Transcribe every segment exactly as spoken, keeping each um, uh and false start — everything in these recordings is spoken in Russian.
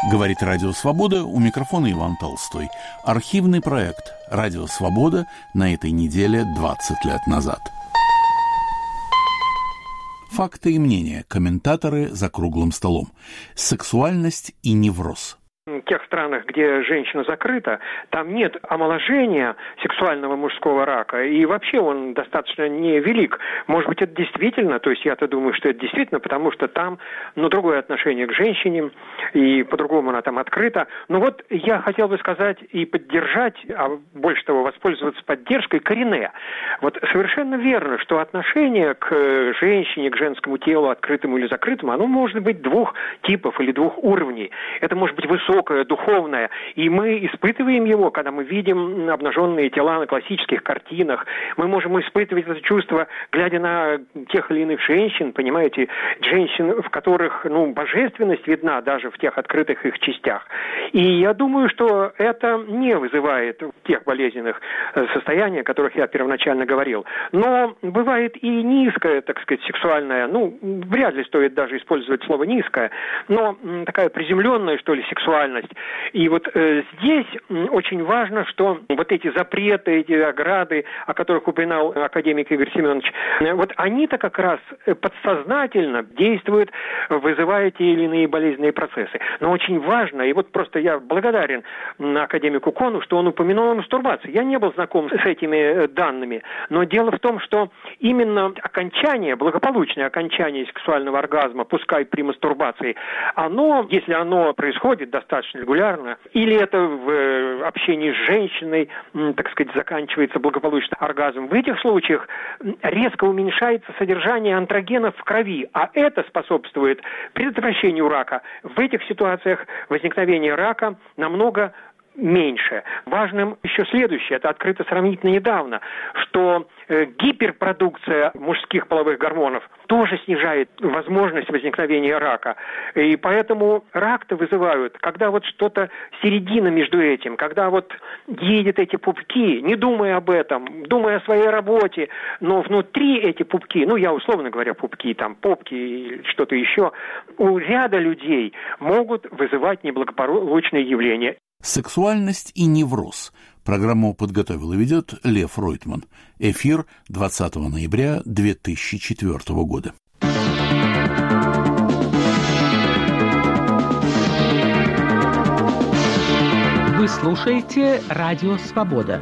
Говорит Радио Свобода, у микрофона Иван Толстой. Архивный проект «Радио Свобода» на этой неделе двадцать лет назад. Факты и мнения. Комментаторы за круглым столом. Сексуальность и невроз. В тех странах, где женщина закрыта, там нет омоложения сексуального мужского рака, и вообще он достаточно невелик. Может быть, это действительно, то есть я-то думаю, что это действительно, потому что там, ну, другое отношение к женщине, и по-другому она там открыта. Но вот я хотел бы сказать и поддержать, а больше того, воспользоваться поддержкой Карине. Вот совершенно верно, что отношение к женщине, к женскому телу, открытому или закрытому, оно может быть двух типов или двух уровней. Это может быть высокое, духовное, и мы испытываем его, когда мы видим обнаженные тела на классических картинах. Мы можем испытывать это чувство, глядя на тех или иных женщин, понимаете, женщин, в которых, ну, божественность видна даже в тех открытых их частях. И я думаю, что это не вызывает тех болезненных состояний, о которых я первоначально говорил. Но бывает и низкая, так сказать, сексуальная, ну, вряд ли стоит даже использовать слово низкая, но такая приземленная, что ли, сексуальность. И вот э, здесь очень важно, что вот эти запреты, эти ограды, о которых упоминал академик Игорь Семенович, э, вот они-то как раз подсознательно действуют, вызывая те или иные болезненные процессы. Но очень важно, и вот просто я благодарен академику Кону, что он упомянул о мастурбации. Я не был знаком с этими данными, но дело в том, что именно окончание, благополучное окончание сексуального оргазма, пускай при мастурбации, оно, если оно происходит достаточно регулярно, или это в общении с женщиной, так сказать, заканчивается благополучно оргазм. В этих случаях резко уменьшается содержание антрогенов в крови, а это способствует предотвращению рака. В этих ситуациях возникновение рака намного меньше. Важным еще следующее, это открыто сравнительно недавно, что э, гиперпродукция мужских половых гормонов тоже снижает возможность возникновения рака. И поэтому рак-то вызывают, когда вот что-то середина между этим, когда вот едет эти пупки, не думая об этом, думая о своей работе, но внутри эти пупки, ну я условно говоря пупки, там попки или что-то еще, у ряда людей могут вызывать неблагополучные явления. Сексуальность и невроз. Программу подготовил и ведет Лев Ройтман. Эфир двадцатого ноября две тысячи четвёртого года. Вы слушаете Радио Свобода.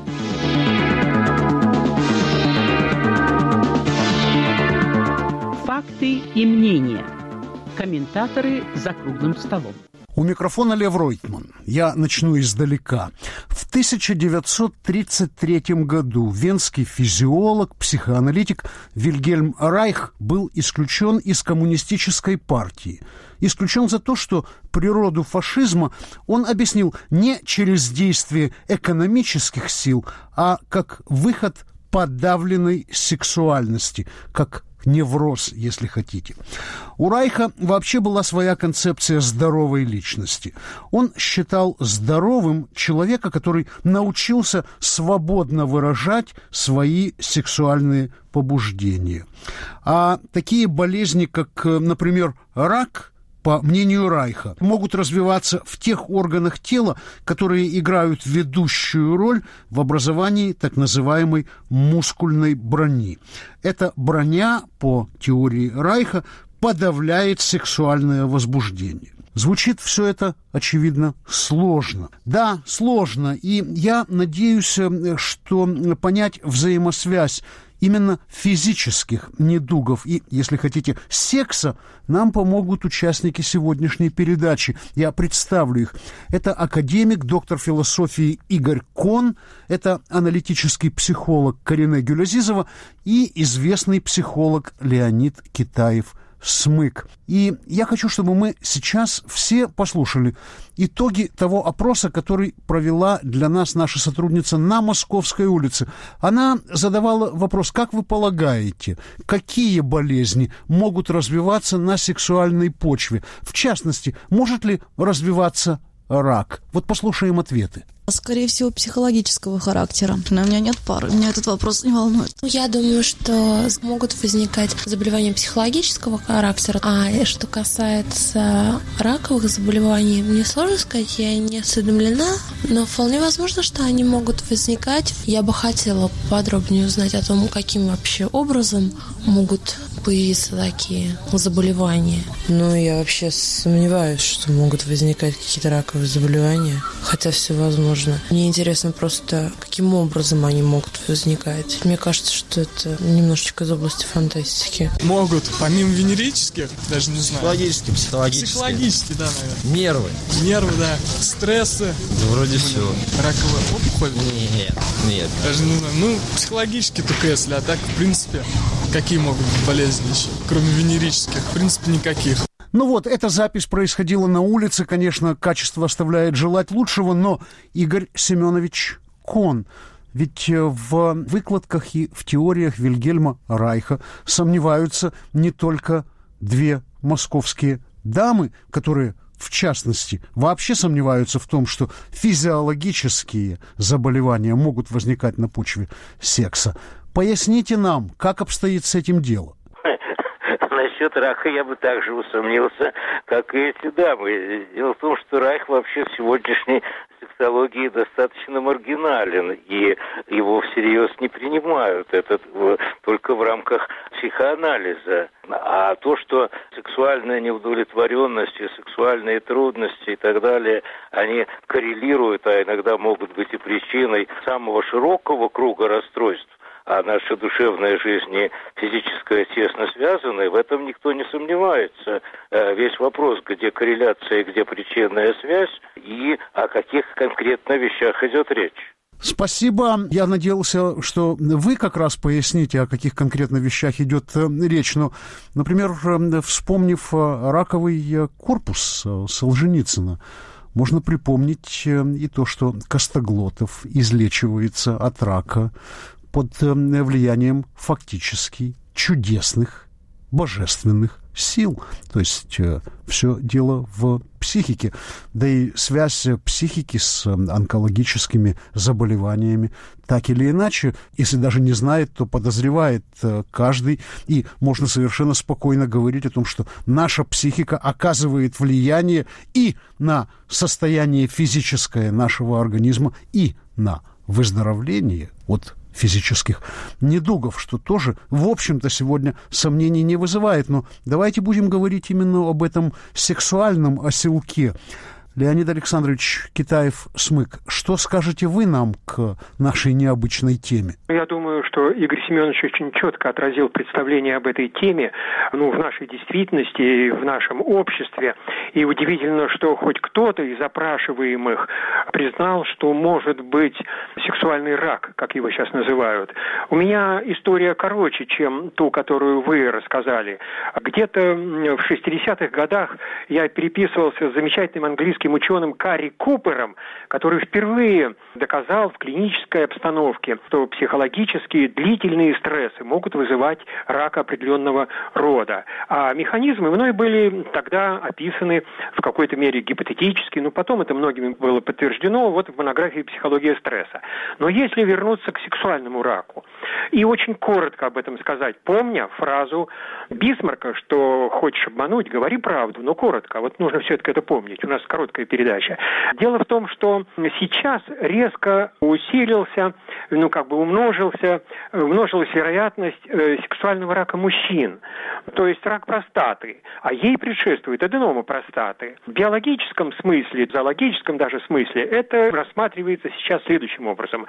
Факты и мнения. Комментаторы за круглым столом. У микрофона Лев Ройтман. Я начну издалека. В тысяча девятьсот тридцать третьем году венский физиолог, психоаналитик Вильгельм Райх был исключен из коммунистической партии. Исключен за то, что природу фашизма он объяснил не через действие экономических сил, а как выход подавленной сексуальности, как невроз, если хотите. У Райха вообще была своя концепция здоровой личности. Он считал здоровым человека, который научился свободно выражать свои сексуальные побуждения. А такие болезни, как, например, рак, по мнению Райха, могут развиваться в тех органах тела, которые играют ведущую роль в образовании так называемой мускульной брони. Эта броня, по теории Райха, подавляет сексуальное возбуждение. Звучит все это, очевидно, сложно. Да, сложно, и я надеюсь, что понять взаимосвязь именно физических недугов и, если хотите, секса нам помогут участники сегодняшней передачи. Я представлю их. Это академик, доктор философии Игорь Кон, это аналитический психолог Карине Гюлязизова и известный психолог Леонид Китаев-Смык. И я хочу, чтобы мы сейчас все послушали итоги того опроса, который провела для нас наша сотрудница на Московской улице. Она задавала вопрос: как вы полагаете, какие болезни могут развиваться на сексуальной почве? В частности, может ли развиваться рак? Вот послушаем ответы. Скорее всего, психологического характера. Но у меня нет пары, меня этот вопрос не волнует. Я думаю, что могут возникать заболевания психологического характера. А что касается раковых заболеваний, мне сложно сказать, я не осведомлена, но вполне возможно, что они могут возникать. Я бы хотела подробнее узнать о том, каким вообще образом могут появиться такие заболевания. Ну, я вообще сомневаюсь, что могут возникать какие-то раковые заболевания, хотя все возможно. Мне интересно просто, каким образом они могут возникать. Мне кажется, что это немножечко из области фантастики. Могут, помимо венерических, даже не знаю. Психологические, психологические. Психологические, да, наверное. Нервы. Нервы, да. Стрессы. Да вроде все. Раковая опухоль. Нет, нет. Даже не знаю. Ну, психологически только если, а так, в принципе, какие могут быть болезни еще, кроме венерических? В принципе, никаких. Ну вот, эта запись происходила на улице, конечно, качество оставляет желать лучшего, но Игорь Семенович Кон, ведь в выкладках и в теориях Вильгельма Райха сомневаются не только две московские дамы, которые, в частности, вообще сомневаются в том, что физиологические заболевания могут возникать на почве секса. Поясните нам, как обстоит с этим дело? Насчет рака я бы также усомнился, как и эти дамы. Дело в том, что Райх вообще в сегодняшней сексологии достаточно маргинален, и его всерьез не принимают. Это только в рамках психоанализа. А то, что сексуальная неудовлетворенность и сексуальные трудности и так далее, они коррелируют, а иногда могут быть и причиной самого широкого круга расстройств, а наша душевная жизнь и физическая тесно связаны, в этом никто не сомневается. Весь вопрос, где корреляция, где причинная связь и о каких конкретно вещах идет речь. Спасибо. Я надеялся, что вы как раз поясните, о каких конкретно вещах идет речь. Но, например, вспомнив раковый корпус Солженицына, можно припомнить и то, что Костоглотов излечивается от рака под влиянием фактически чудесных, божественных сил. То есть э, все дело в психике. Да и связь психики с онкологическими заболеваниями так или иначе, если даже не знает, то подозревает э, каждый. И можно совершенно спокойно говорить о том, что наша психика оказывает влияние и на состояние физическое нашего организма, и на выздоровление от физических недугов, что тоже, в общем-то, сегодня сомнений не вызывает. Но давайте будем говорить именно об этом сексуальном оселке. Леонид Александрович Китаев-Смык, что скажете вы нам к нашей необычной теме? Я думаю, что Игорь Семенович очень четко отразил представление об этой теме, ну, в нашей действительности, в нашем обществе. И удивительно, что хоть кто-то из опрашиваемых признал, что может быть сексуальный рак, как его сейчас называют. У меня история короче, чем ту, которую вы рассказали. Где-то в шестидесятых годах я переписывался с замечательным английским ученым Карри Купером, который впервые доказал в клинической обстановке, что психологические длительные стрессы могут вызывать рак определенного рода. А механизмы мной были тогда описаны в какой-то мере гипотетически, но потом это многими было подтверждено вот в монографии «Психология стресса». Но если вернуться к сексуальному раку и очень коротко об этом сказать, помня фразу Бисмарка, что хочешь обмануть, говори правду, но коротко. Вот нужно все-таки это помнить. У нас короткая передача. Дело в том, что сейчас резко усилился, ну как бы умножился, умножилась вероятность э, сексуального рака мужчин. То есть рак простаты. А ей предшествует аденома простаты. В биологическом смысле, в зоологическом даже смысле, это рассматривается сейчас следующим образом.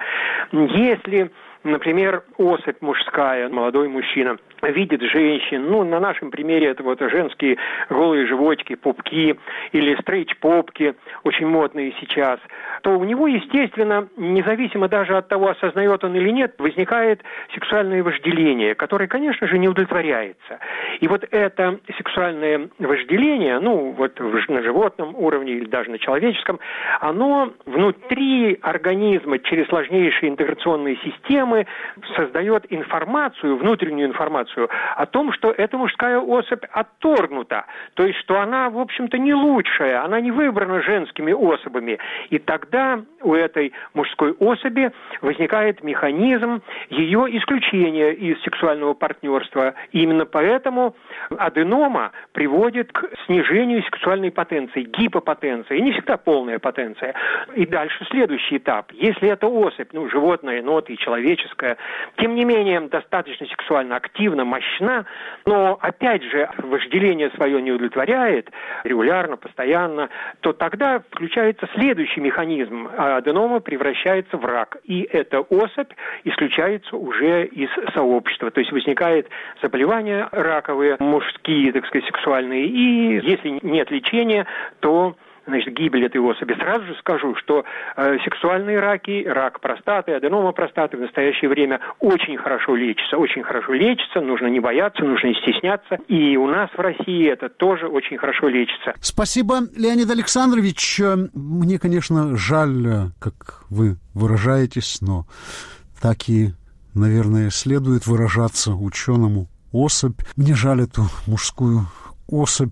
Если, например, особь мужская, молодой мужчина, видит женщин, ну, на нашем примере это вот женские голые животики, пупки или стрейч-попки, очень модные сейчас, то у него, естественно, независимо даже от того, осознает он или нет, возникает сексуальное вожделение, которое, конечно же, не удовлетворяется. И вот это сексуальное вожделение, ну, вот на животном уровне или даже на человеческом, оно внутри организма через сложнейшие интеграционные системы системы создает информацию, внутреннюю информацию о том, что эта мужская особь отторгнута, то есть что она, в общем-то, не лучшая, она не выбрана женскими особями. И тогда у этой мужской особи возникает механизм ее исключения из сексуального партнерства. И именно поэтому аденома приводит к снижению сексуальной потенции, гипопотенции, и не всегда полная потенция. И дальше следующий этап. Если эта особь, ну, животное, но и человеческая, тем не менее достаточно сексуально активна, мощна, но опять же вожделение свое не удовлетворяет регулярно, постоянно, то тогда включается следующий механизм. Аденома превращается в рак. И эта особь исключается уже из сообщества. То есть возникает заболевания раковые, мужские, так сказать, сексуальные. И если нет лечения, то значит, гибель этой особи. Сразу же скажу, что э, сексуальные раки, рак простаты, аденома простаты в настоящее время очень хорошо лечатся. Очень хорошо лечатся, нужно не бояться, нужно не стесняться. И у нас в России это тоже очень хорошо лечится. Спасибо, Леонид Александрович. Мне, конечно, жаль, как вы выражаетесь, но так и, наверное, следует выражаться ученому. Особь. Мне жаль эту мужскую особь.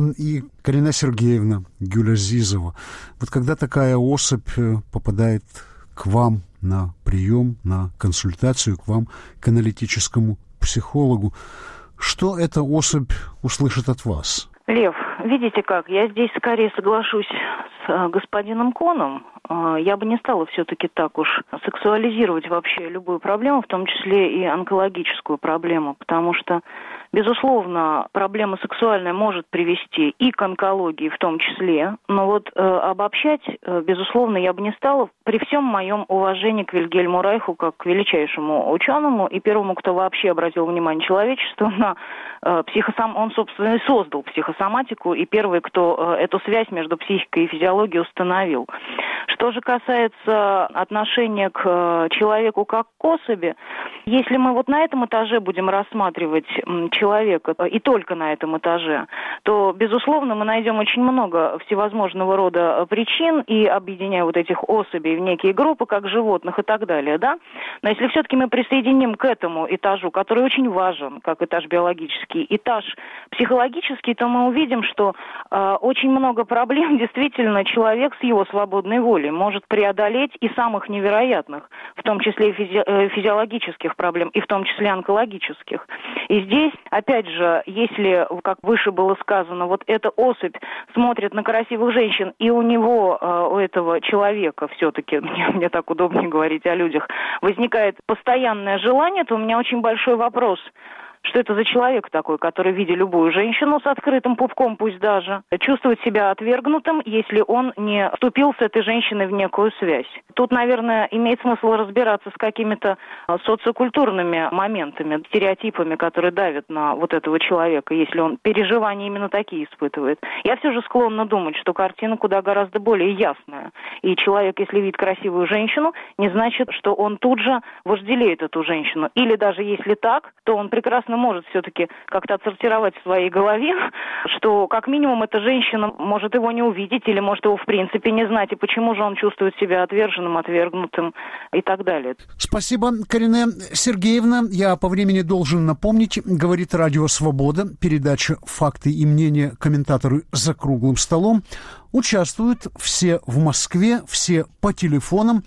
И Карина Сергеевна Гюлязизова. Вот когда такая особь попадает к вам на прием, на консультацию, к вам, к аналитическому психологу, что эта особь услышит от вас? Лев, видите как, я здесь скорее соглашусь с господином Коном. Я бы не стала все-таки так уж сексуализировать вообще любую проблему, в том числе и онкологическую проблему, потому что, безусловно, проблема сексуальная может привести и к онкологии в том числе, но вот э, обобщать, э, безусловно, я бы не стала, при всем моем уважении к Вильгельму Райху как к величайшему ученому и первому, кто вообще обратил внимание человечества на э, психосом... Он, собственно, и создал психосоматику, и первый, кто э, эту связь между психикой и физиологией установил. Что же касается отношения к э, человеку как к особи, если мы вот на этом этаже будем рассматривать м, человека, и только на этом этаже, то, безусловно, мы найдем очень много всевозможного рода причин, и объединяя вот этих особей в некие группы, как животных и так далее, да. Но если все-таки мы присоединим к этому этажу, который очень важен, как этаж биологический, этаж психологический, то мы увидим, что э, очень много проблем действительно человек с его свободной волей может преодолеть, и самых невероятных, в том числе и физи- э, физиологических проблем, и в том числе онкологических. И здесь, опять же, если, как выше было сказано, вот эта особь смотрит на красивых женщин, и у него, у этого человека, все-таки, мне, мне так удобнее говорить о людях, возникает постоянное желание, то у меня очень большой вопрос. Что это за человек такой, который, видя любую женщину с открытым пупком, пусть даже, чувствует себя отвергнутым, если он не вступил с этой женщиной в некую связь. Тут, наверное, имеет смысл разбираться с какими-то социокультурными моментами, стереотипами, которые давят на вот этого человека, если он переживания именно такие испытывает. Я все же склонна думать, что картина куда гораздо более ясная. И человек, если видит красивую женщину, не значит, что он тут же вожделеет эту женщину. Или даже если так, то он прекрасно может все-таки как-то отсортировать в своей голове, что как минимум эта женщина может его не увидеть или может его в принципе не знать, и почему же он чувствует себя отверженным, отвергнутым и так далее. Спасибо, Карина Сергеевна. Я по времени должен напомнить, говорит Радио Свобода, передача «Факты и мнения», комментаторы за круглым столом. Участвуют все в Москве, все по телефонам.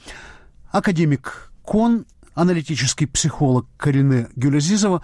Академик Кон, аналитический психолог Карина Гюлязизова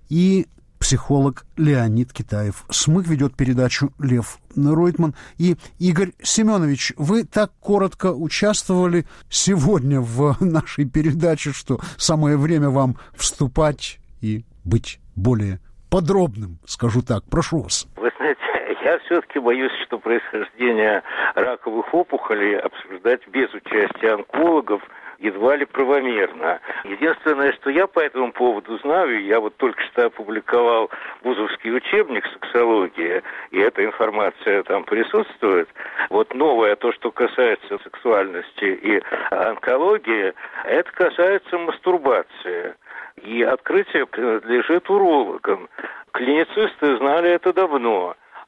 и психолог Леонид Китаев-Смык. Ведет передачу Лев Ройтман. И, Игорь Семенович, вы так коротко участвовали сегодня в нашей передаче, что самое время вам вступать и быть более подробным, скажу так. Прошу вас. Вы знаете, я все-таки боюсь, что происхождение раковых опухолей обсуждать без участия онкологов едва ли правомерно. Единственное, что я по этому поводу знаю, я вот только что опубликовал вузовский учебник сексологии, и эта информация там присутствует. Вот новое, то, что касается сексуальности и онкологии, это касается мастурбации. И открытие принадлежит урологам. Клиницисты знали это давно.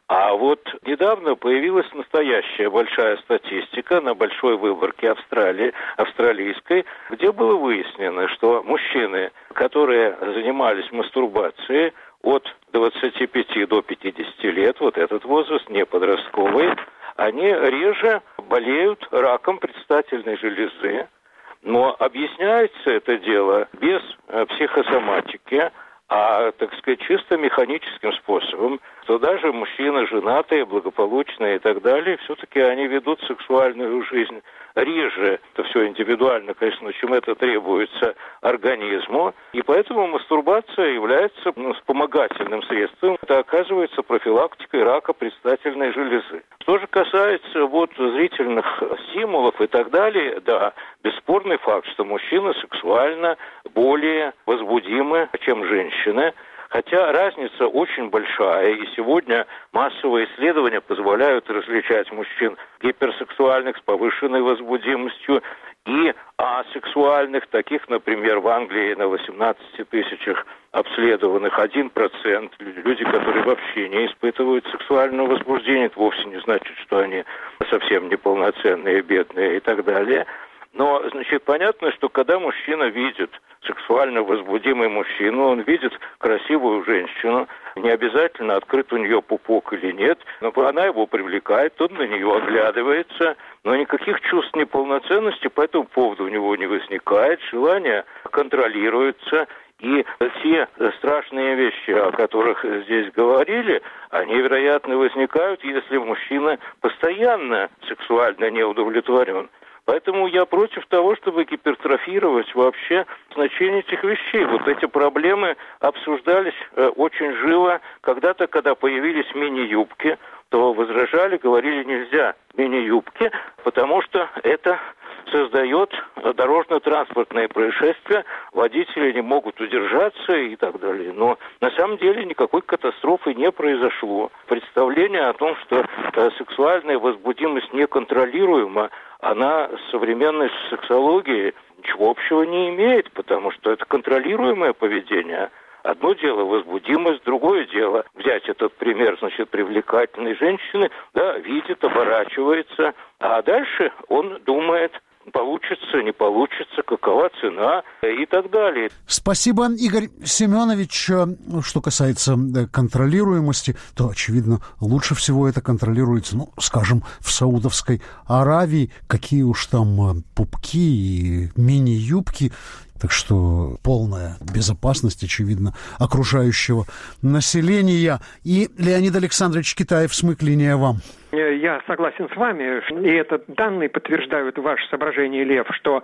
А вот недавно появилась настоящая большая статистика на большой выборке Австралии, австралийской, где было выяснено, что мужчины, которые занимались мастурбацией от двадцати пяти до пятидесяти лет, вот этот возраст, не подростковый, они реже болеют раком предстательной железы. Но объясняется это дело без психосоматики, а, так сказать, чисто механическим способом, что даже мужчины женатые, благополучные и так далее, все-таки они ведут сексуальную жизнь реже. Это все индивидуально, конечно, чем это требуется организму. И поэтому мастурбация является ну, вспомогательным средством. Это оказывается профилактикой рака предстательной железы. Что же касается вот зрительных стимулов и так далее, да, бесспорный факт, что мужчины сексуально более возбудимы, чем женщины. Хотя разница очень большая, и сегодня массовые исследования позволяют различать мужчин гиперсексуальных с повышенной возбудимостью и асексуальных, таких, например, в Англии на восемнадцати тысячах обследованных один процент, люди, которые вообще не испытывают сексуального возбуждения, это вовсе не значит, что они совсем неполноценные, бедные и так далее. Но, значит, понятно, что когда мужчина видит сексуально возбудимый мужчину, он видит красивую женщину, не обязательно открыт у нее пупок или нет, но она его привлекает, он на нее оглядывается, но никаких чувств неполноценности по этому поводу у него не возникает, желание контролируется. И те страшные вещи, о которых здесь говорили, они, вероятно, возникают, если мужчина постоянно сексуально не удовлетворен. Поэтому я против того, чтобы гипертрофировать вообще значение этих вещей. Вот эти проблемы обсуждались э, очень живо. Когда-то, когда появились мини-юбки, то возражали, говорили, нельзя мини-юбки, потому что это создает дорожно-транспортные происшествия, водители не могут удержаться и так далее. Но на самом деле никакой катастрофы не произошло. Представление о том, что э, сексуальная возбудимость неконтролируема, она с современной сексологией ничего общего не имеет, потому что это контролируемое поведение. Одно дело возбудимость, другое дело взять этот пример, значит, привлекательной женщины, да, видит, оборачивается, а дальше он думает, получится, не получится, какова цена и так далее. Спасибо, Игорь Семенович. Что касается контролируемости, то, очевидно, лучше всего это контролируется, ну, скажем, в Саудовской Аравии. Какие уж там пупки и мини-юбки. Так что полная безопасность, очевидно, окружающего населения. И Леонид Александрович Китаев, СМЫК, линия вам. Я согласен с вами, и это данные подтверждают ваше соображение, Лев, что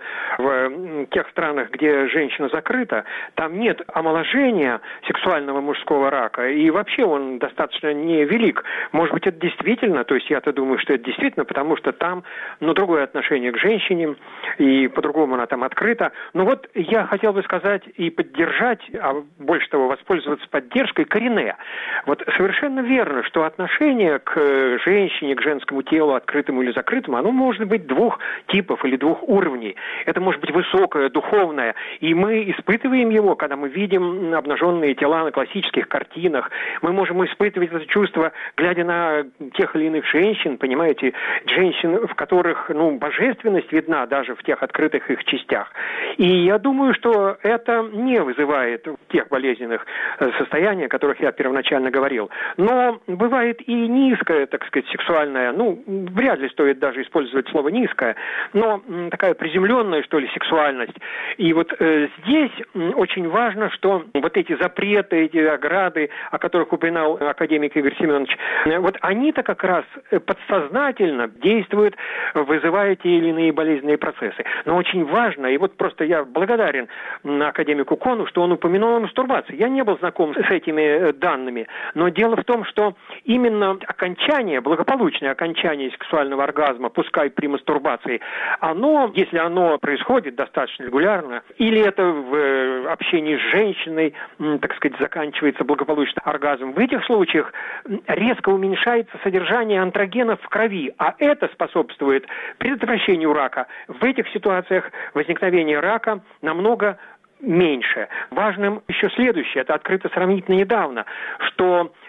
в тех странах, где женщина закрыта, там нет омоложения сексуального мужского рака, и вообще он достаточно невелик. Может быть, это действительно, то есть я-то думаю, что это действительно, потому что там, ну, другое отношение к женщине, и по-другому она там открыта. Но вот я хотел бы сказать и поддержать, а больше того, воспользоваться поддержкой Карине. Вот совершенно верно, что отношение к женщине, к женскому телу, открытому или закрытому, оно может быть двух типов или двух уровней. Это может быть высокое, духовное, и мы испытываем его, когда мы видим обнаженные тела на классических картинах. Мы можем испытывать это чувство, глядя на тех или иных женщин, понимаете, женщин, в которых, ну, божественность видна даже в тех открытых их частях. И я думаю, что это не вызывает тех болезненных состояний, о которых я первоначально говорил. Но бывает и низкая, так сказать, сексуальная, ну, вряд ли стоит даже использовать слово «низкая», но м, такая приземленная, что ли, сексуальность. И вот э, здесь м, очень важно, что вот эти запреты, эти ограды, о которых упоминал академик Игорь Семенович, э, вот они-то как раз подсознательно действуют, вызывая те или иные болезненные процессы. Но очень важно, и вот просто я благодарен академику Кону, что он упомянул о мастурбации. Я не был знаком с этими данными, но дело в том, что именно окончание, благополучное окончание сексуального оргазма, пускай при мастурбации, оно, если оно происходит достаточно регулярно, или это в общении с женщиной, так сказать, заканчивается благополучно оргазм, в этих случаях резко уменьшается содержание антрогенов в крови, а это способствует предотвращению рака. В этих ситуациях возникновение рака намного меньше. Важным еще следующее, это открыто сравнительно недавно, что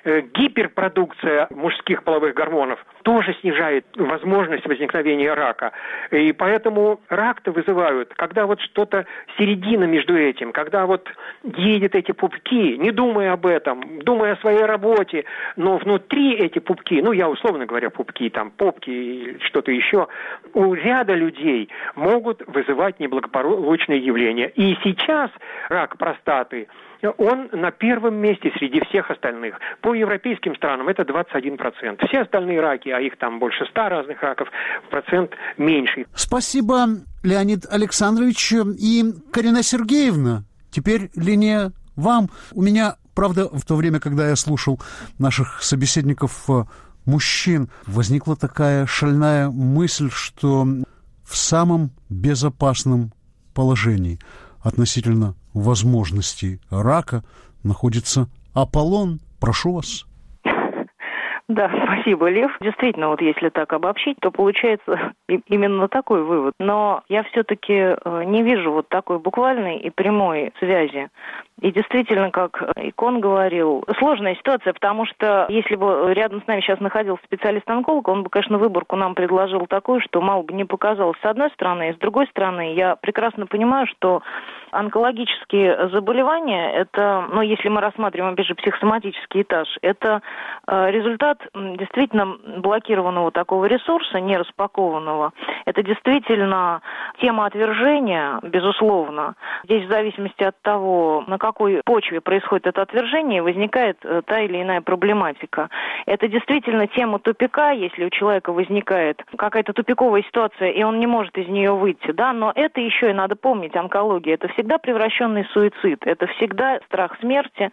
гиперпродукция мужских половых гормонов тоже снижает возможность возникновения рака. И поэтому рак-то вызывают, когда вот что-то середина между этим, когда вот едет эти пупки, не думая об этом, думая о своей работе, но внутри эти пупки, ну я условно говоря пупки, там попки или что-то еще, у ряда людей могут вызывать неблагополучные явления. И сейчас рак простаты, он на первом месте среди всех остальных. По европейским странам это двадцать один процент. Все остальные раки, а их там больше ста разных раков, процент меньше. Спасибо, Леонид Александрович. И Карина Сергеевна, теперь линия вам. У меня, правда, в то время, когда я слушал наших собеседников мужчин, возникла такая шальная мысль, что в самом безопасном положении относительно возможностей рака находится Аполлон. Прошу вас. Да, спасибо, Лев. Действительно, вот если так обобщить, то получается именно такой вывод. Но я все-таки не вижу вот такой буквальной и прямой связи. И действительно, как Икон говорил, сложная ситуация, потому что если бы рядом с нами сейчас находился специалист-онколог, он бы, конечно, выборку нам предложил такую, что мало бы не показалось с одной стороны, и с другой стороны, я прекрасно понимаю, что онкологические заболевания, это, ну, если мы рассматриваем, опять же, психосоматический этаж, это э, результат действительно блокированного такого ресурса, не распакованного. Это действительно тема отвержения, безусловно. Здесь в зависимости от того, на какой почве происходит это отвержение, возникает э, та или иная проблематика. Это действительно тема тупика, если у человека возникает какая-то тупиковая ситуация, и он не может из нее выйти, да, но это еще и надо помнить, онкология, это всегда всегда превращенный суицид, это всегда страх смерти.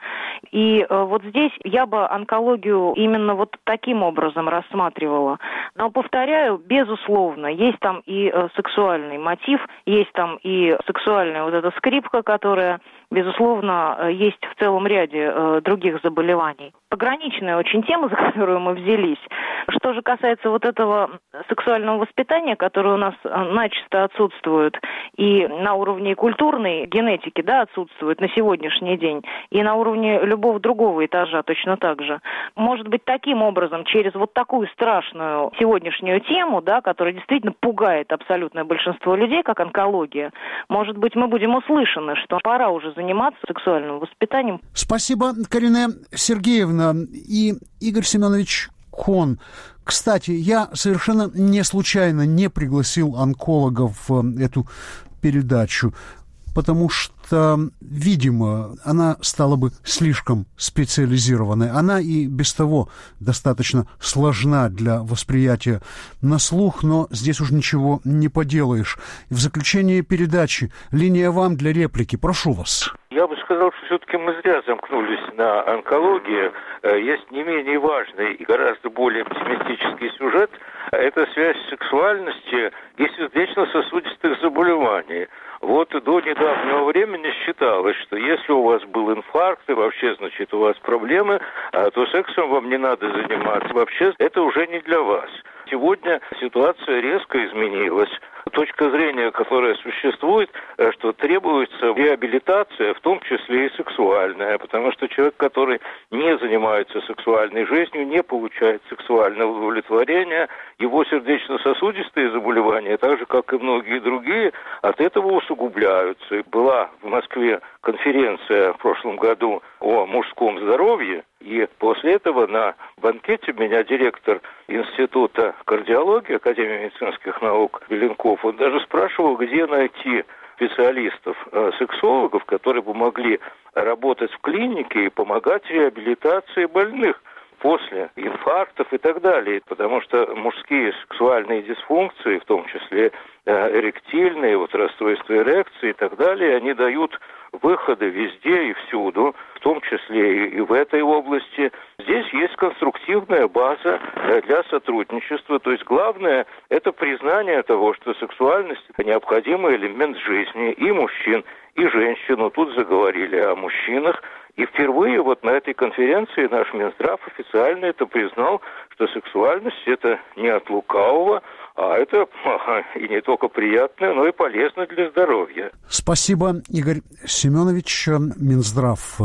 И э, вот здесь я бы онкологию именно вот таким образом рассматривала. Но, повторяю, безусловно, есть там и э, сексуальный мотив, есть там и сексуальная вот эта скрипка, которая, безусловно, э, есть в целом ряде э, других заболеваний. Пограничная очень тема, за которую мы взялись. Что же касается вот этого сексуального воспитания, которое у нас начисто отсутствует и на уровне культурной генетики, да, отсутствует на сегодняшний день, и на уровне любого другого этажа точно так же. Может быть, таким образом, через вот такую страшную сегодняшнюю тему, да, которая действительно пугает абсолютное большинство людей, как онкология, может быть, мы будем услышаны, что пора уже заниматься сексуальным воспитанием. Спасибо, Карина Сергеевна. И Игорь Семенович Кон. Кстати, я совершенно не случайно не пригласил онколога в эту передачу, потому что, видимо, она стала бы слишком специализированной. Она и без того достаточно сложна для восприятия на слух, но здесь уж ничего не поделаешь. В заключение передачи линия вам для реплики. Прошу вас. Я бы сказал, что все-таки мы зря замкнулись на онкологии. Есть не менее важный и гораздо более оптимистический сюжет. Это связь сексуальности и сердечно-сосудистых заболеваний. Вот до недавнего времени считалось, что если у вас был инфаркт и вообще, значит, у вас проблемы, то сексом вам не надо заниматься. Вообще это уже не для вас. Сегодня ситуация резко изменилась. Точка зрения, которая существует, что требуется реабилитация, в том числе и сексуальная, потому что человек, который не занимается сексуальной жизнью, не получает сексуального удовлетворения, его сердечно-сосудистые заболевания, так же, как и многие другие, от этого усугубляются. И была в Москве конференция в прошлом году о мужском здоровье, и после этого на банкете меня директор Института кардиологии Академии медицинских наук Беленков, он даже спрашивал, где найти специалистов, сексологов, которые бы могли работать в клинике и помогать реабилитации больных после инфарктов и так далее, потому что мужские сексуальные дисфункции, в том числе эректильные, вот расстройства эрекции и так далее, они дают выходы везде и всюду, в том числе и в этой области. Здесь есть конструктивная база для сотрудничества. То есть главное – это признание того, что сексуальность – необходимый элемент жизни и мужчин, и женщин. Но тут заговорили о мужчинах. И впервые вот на этой конференции наш Минздрав официально это признал, что сексуальность – это не от лукавого, а это и не только приятно, но и полезно для здоровья. Спасибо, Игорь Семенович. Минздрав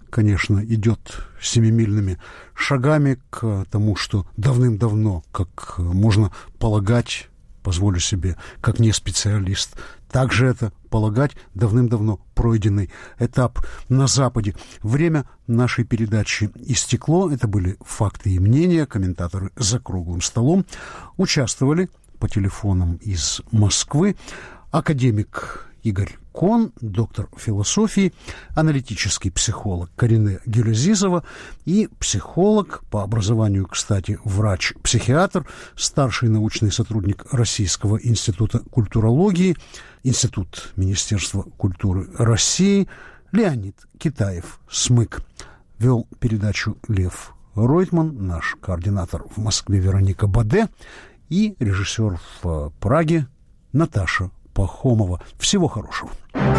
конечно, идет семимильными шагами к тому, что давным-давно, как можно полагать, позволю себе, как не специалист, также это полагать давным-давно пройденный этап на Западе. Время нашей передачи истекло. Это были факты и мнения. Комментаторы за круглым столом участвовали по телефонам из Москвы академик Игорь Кон, доктор философии, аналитический психолог Карине Гюлязизова и психолог, по образованию, кстати, врач-психиатр, старший научный сотрудник Российского института культурологии, Институт Министерства культуры России Леонид Китаев-Смык. Вел передачу Лев Ройтман, наш координатор в Москве Вероника Баде и режиссер в Праге Наташа Пахомова. Всего хорошего.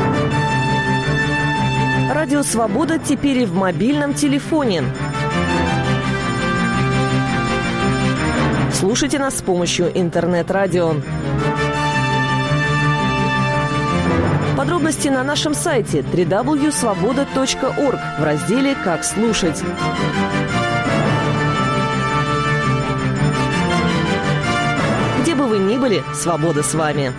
Радио «Свобода» теперь и в мобильном телефоне. Слушайте нас с помощью интернет-радио. Подробности на нашем сайте дабл ю дабл ю дабл ю точка свобода точка орг в разделе «Как слушать». Где бы вы ни были, свобода с вами.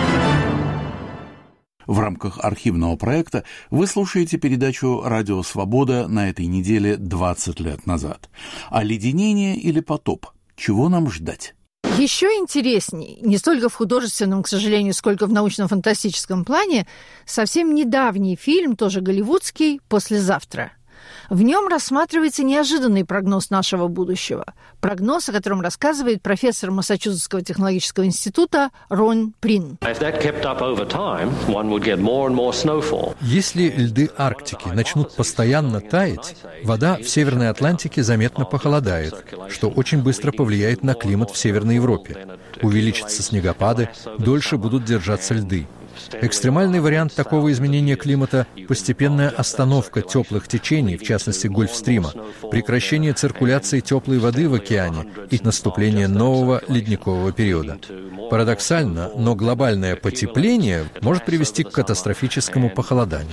В рамках архивного проекта вы слушаете передачу «Радио Свобода» на этой неделе двадцать лет назад. Оледенение или потоп? Чего нам ждать? Еще интересней, не столько в художественном, к сожалению, сколько в научно-фантастическом плане, совсем недавний фильм, тоже голливудский, «Послезавтра». В нем рассматривается неожиданный прогноз нашего будущего. Прогноз, о котором рассказывает профессор Массачусетского технологического института Рон Прин. Если льды Арктики начнут постоянно таять, вода в Северной Атлантике заметно похолодает, что очень быстро повлияет на климат в Северной Европе. Увеличатся снегопады, дольше будут держаться льды. Экстремальный вариант такого изменения климата – постепенная остановка теплых течений, в частности Гольфстрима, прекращение циркуляции теплой воды в океане и наступление нового ледникового периода. Парадоксально, но глобальное потепление может привести к катастрофическому похолоданию.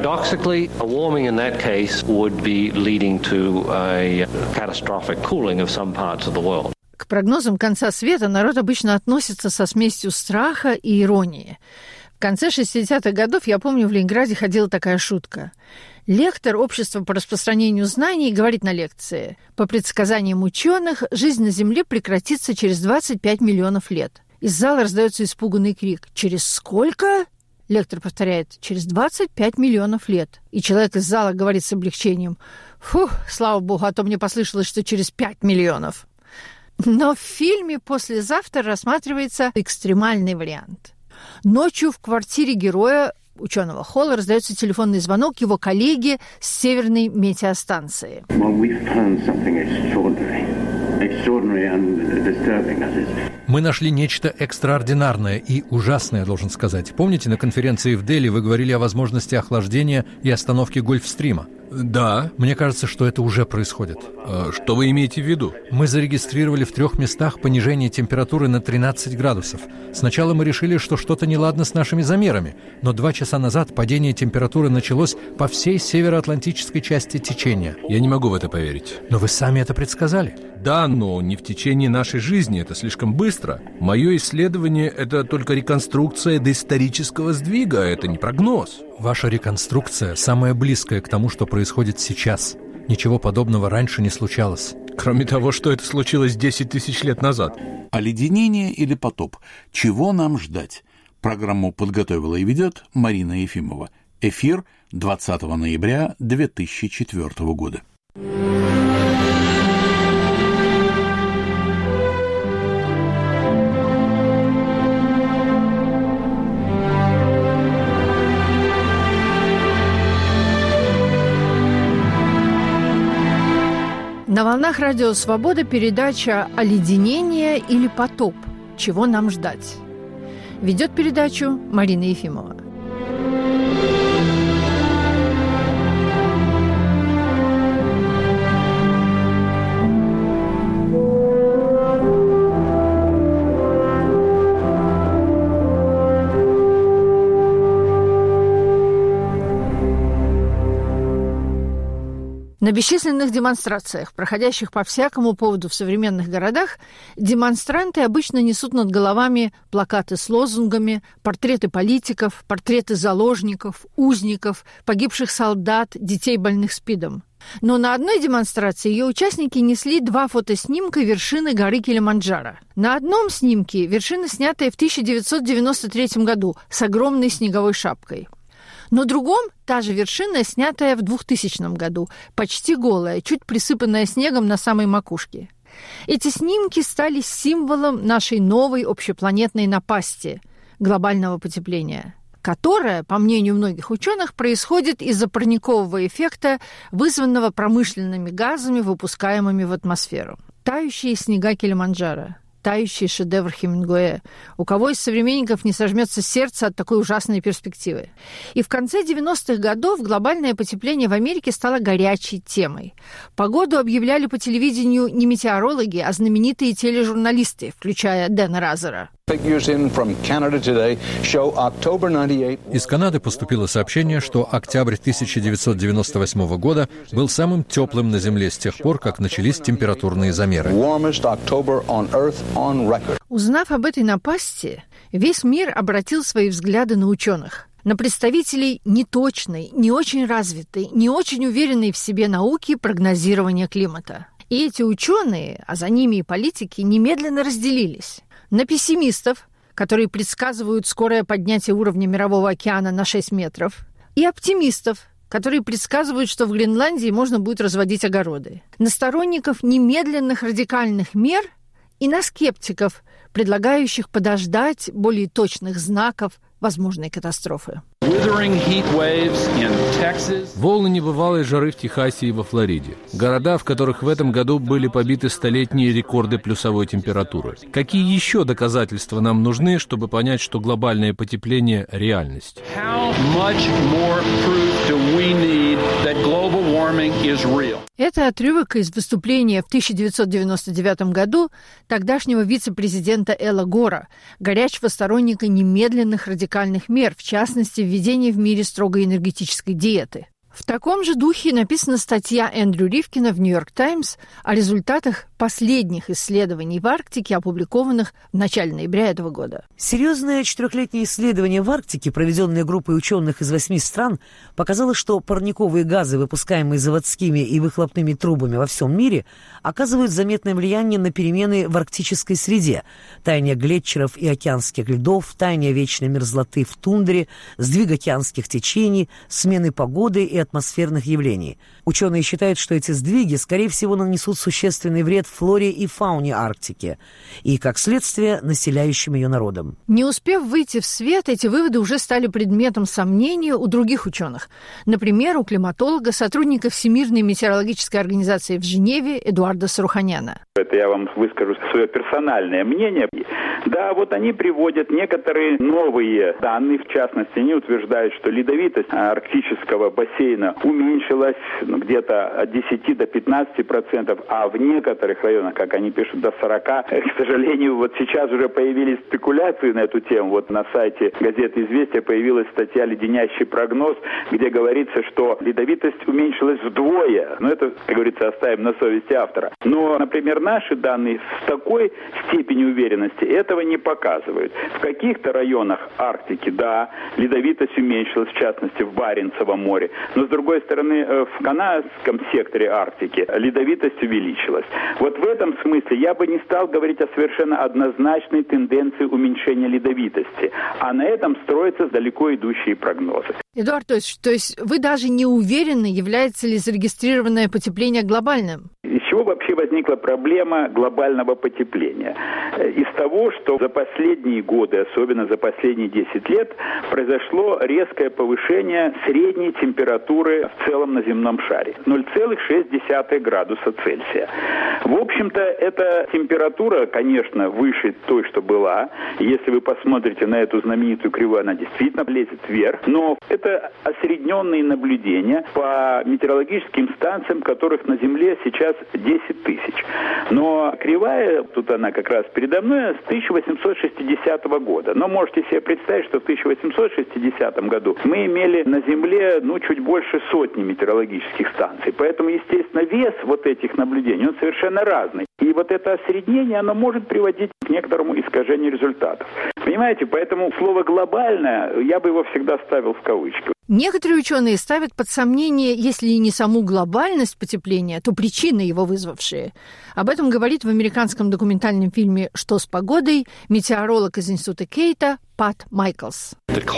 К прогнозам конца света народ обычно относится со смесью страха и иронии. В конце шестидесятых годов, я помню, в Ленинграде ходила такая шутка. Лектор Общества по распространению знаний говорит на лекции: по предсказаниям ученых, жизнь на Земле прекратится через двадцать пять миллионов лет. Из зала раздается испуганный крик: «Через сколько?» Лектор повторяет: «Через двадцать пять миллионов лет». И человек из зала говорит с облегчением: «Фух, слава богу, а то мне послышалось, что через пять миллионов». Но в фильме «Послезавтра» рассматривается экстремальный вариант. Ночью в квартире героя, ученого Холла, раздается телефонный звонок его коллеги с северной метеостанции. Мы нашли нечто экстраординарное и ужасное, должен сказать. Помните, на конференции в Дели вы говорили о возможности охлаждения и остановки Гольфстрима? Да. Мне кажется, что это уже происходит. А что вы имеете в виду? Мы зарегистрировали в трех местах понижение температуры на тринадцать градусов. Сначала мы решили, что что-то неладно с нашими замерами, но два часа назад падение температуры началось по всей североатлантической части течения. Я не могу в это поверить. Но вы сами это предсказали. Да, но не в течение нашей жизни, это слишком быстро. Мое исследование – это только реконструкция доисторического сдвига, это не прогноз. Ваша реконструкция самая близкая к тому, что происходит сейчас. Ничего подобного раньше не случалось. Кроме того, что это случилось десять тысяч лет назад. Оледенение или потоп? Чего нам ждать? Программу подготовила и ведет Марина Ефимова. Эфир двадцатого ноября две тысячи четвёртого года. На волнах Радио Свобода передача «Оледенение или потоп? Чего нам ждать?» Ведет передачу Марина Ефимова. На бесчисленных демонстрациях, проходящих по всякому поводу в современных городах, демонстранты обычно несут над головами плакаты с лозунгами, портреты политиков, портреты заложников, узников, погибших солдат, детей, больных СПИДом. Но на одной демонстрации ее участники несли два фотоснимка вершины горы Килиманджаро. На одном снимке вершина, снятая в тысяча девятьсот девяносто третьем году с огромной снеговой шапкой. На другом та же вершина, снятая в двухтысячном году, почти голая, чуть присыпанная снегом на самой макушке. Эти снимки стали символом нашей новой общепланетной напасти – глобального потепления, которое, по мнению многих ученых, происходит из-за парникового эффекта, вызванного промышленными газами, выпускаемыми в атмосферу. Тающие снега Килиманджаро. Тающий шедевр Хемингуэя. У кого из современников не сожмется сердце от такой ужасной перспективы? И в конце девяностых годов глобальное потепление в Америке стало горячей темой. Погоду объявляли по телевидению не метеорологи, а знаменитые тележурналисты, включая Дэна Разера. Из Канады поступило сообщение, что октябрь тысяча девятьсот девяносто восьмого года был самым теплым на Земле с тех пор, как начались температурные замеры. Узнав об этой напасти, весь мир обратил свои взгляды на ученых, на представителей неточной, не очень развитой, не очень уверенной в себе науки прогнозирования климата. И эти ученые, а за ними и политики, немедленно разделились. На пессимистов, которые предсказывают скорое поднятие уровня Мирового океана на шесть метров, и оптимистов, которые предсказывают, что в Гренландии можно будет разводить огороды. На сторонников немедленных радикальных мер и на скептиков, предлагающих подождать более точных знаков возможной катастрофы. Волны небывалой жары в Техасе и во Флориде. Города, в которых в этом году были побиты столетние рекорды плюсовой температуры. Какие еще доказательства нам нужны, чтобы понять, что глобальное потепление – реальность? Это отрывок из выступления в тысяча девятьсот девяносто девятом году тогдашнего вице-президента Эла Гора, горячего сторонника немедленных радикальных мер, в частности, введения в мире строгой энергетической диеты. В таком же духе написана статья Эндрю Ривкина в «Нью-Йорк Таймс» о результатах последних исследований в Арктике, опубликованных в начале ноября этого года. Серьезное четырехлетнее исследование в Арктике, проведенное группой ученых из восьми стран, показало, что парниковые газы, выпускаемые заводскими и выхлопными трубами во всем мире, оказывают заметное влияние на перемены в арктической среде, таяние глетчеров и океанских льдов, таяние вечной мерзлоты в тундре, сдвиг океанских течений, смены погоды и атмосферных явлений. Ученые считают, что эти сдвиги, скорее всего, нанесут существенный вред флоре и фауне Арктики и, как следствие, населяющим ее народам. Не успев выйти в свет, эти выводы уже стали предметом сомнения у других ученых. Например, у климатолога, сотрудника Всемирной метеорологической организации в Женеве Эдуарда Саруханяна. Это я вам выскажу свое персональное мнение. Да, вот они приводят некоторые новые данные, в частности, они утверждают, что ледовитость арктического бассейна уменьшилась ну, где-то от десяти до пятнадцати процентов, а в некоторых районах, как они пишут, до сорока. К сожалению, вот сейчас уже появились спекуляции на эту тему. Вот на сайте газеты «Известия» появилась статья «Леденящий прогноз», где говорится, что ледовитость уменьшилась вдвое. Но это, как говорится, оставим на совести автора. Но, например, наши данные с такой степенью уверенности этого не показывают. В каких-то районах Арктики, да, ледовитость уменьшилась, в частности, в Баренцевом море. Но, с другой стороны, в канадском секторе Арктики ледовитость увеличилась. Вот в этом смысле я бы не стал говорить о совершенно однозначной тенденции уменьшения ледовитости. А на этом строятся далеко идущие прогнозы. Эдуард, то есть, то есть вы даже не уверены, является ли зарегистрированное потепление глобальным? Из чего вообще возникла проблема глобального потепления? Из того, что за последние годы, особенно за последние десять лет, произошло резкое повышение средней температуры в целом на земном шаре. ноль целых шесть десятых градуса Цельсия. В общем-то, эта температура, конечно, выше той, что была. Если вы посмотрите на эту знаменитую кривую, она действительно лезет вверх. Но это осредненные наблюдения по метеорологическим станциям, которых на Земле сейчас десять тысяч. Но кривая, тут она как раз передо мной, с тысяча восемьсот шестидесятого года. Но можете себе представить, что в тысяча восемьсот шестидесятом году мы имели на Земле, ну, чуть больше сотни метеорологических станций. Поэтому, естественно, вес вот этих наблюдений, он совершенно разный. И вот это осреднение, оно может приводить к некоторому искажению результатов. Понимаете, поэтому слово «глобальное», я бы его всегда ставил в кавычки. Некоторые ученые ставят под сомнение, если и не саму глобальность потепления, то причины его вызвавшие. Об этом говорит в американском документальном фильме «Что с погодой» метеоролог из института Кейта Пат Майклс.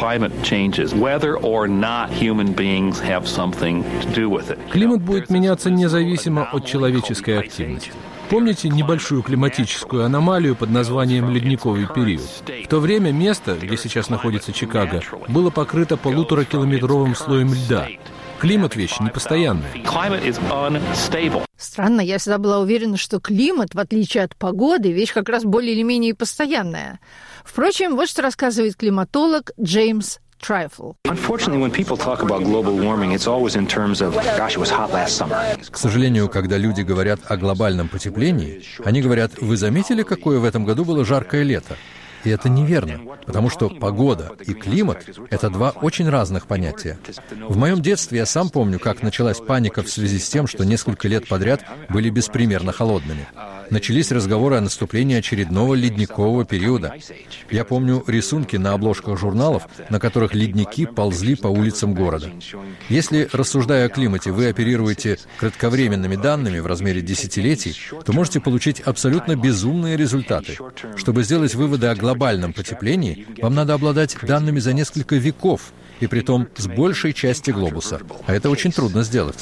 Климат будет меняться независимо от человеческой активности. Помните небольшую климатическую аномалию под названием ледниковый период? В то время место, где сейчас находится Чикаго, было покрыто полуторакилометровым слоем льда. Климат – вещь непостоянная. Странно, я всегда была уверена, что климат, в отличие от погоды, вещь как раз более или менее постоянная. Впрочем, вот что рассказывает климатолог Джеймс Трайфл. К сожалению, когда люди говорят о глобальном потеплении, они говорят: вы заметили, какое в этом году было жаркое лето? И это неверно, потому что погода и климат – это два очень разных понятия. В моем детстве я сам помню, как началась паника в связи с тем, что несколько лет подряд были беспримерно холодными. Начались разговоры о наступлении очередного ледникового периода. Я помню рисунки на обложках журналов, на которых ледники ползли по улицам города. Если, рассуждая о климате, вы оперируете кратковременными данными в размере десятилетий, то можете получить абсолютно безумные результаты. Чтобы сделать выводы о глобальном потеплении, вам надо обладать данными за несколько веков, и притом с большей части глобуса. А это очень трудно сделать.